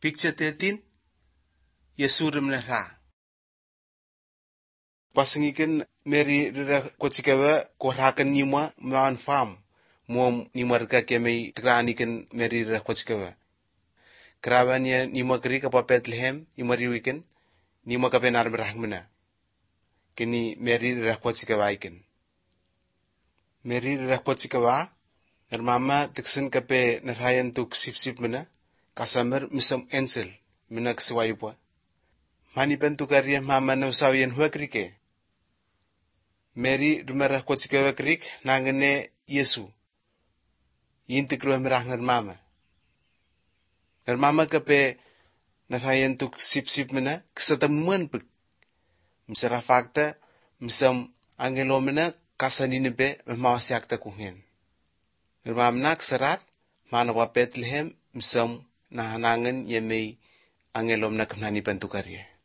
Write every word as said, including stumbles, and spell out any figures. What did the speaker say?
Picture thirteen, Yesu remnera. Pasingikan Mary rira kochikawa korakan nima mawan farm muam nimarga kemei tigranikan Mary rira kochikawa. Krawanya nima kri kapa Bethlehem imariwikan nima kape narmerahmena. Kini Mary rira kochikawa ikan. Mary rira kochikawa nermama tiksin kape nerhayan tuk sip-sip mena kasamer misam angel mena ksiwayupwa. Mani pentukaria mama na usawian huwa krike. Mary rumara kochikawa krik nangane Yesu. Yintikruwa merah nermama. Nermama kape nerhayan tuk sip-sip mena ksatamuan pek. Misara fakta misam angelo mena kasaninipe memawasiakta kuhen. Nermamna ksarat manawa Bethlehem misam nahanangan yemei angelom na kamnani pentukaria.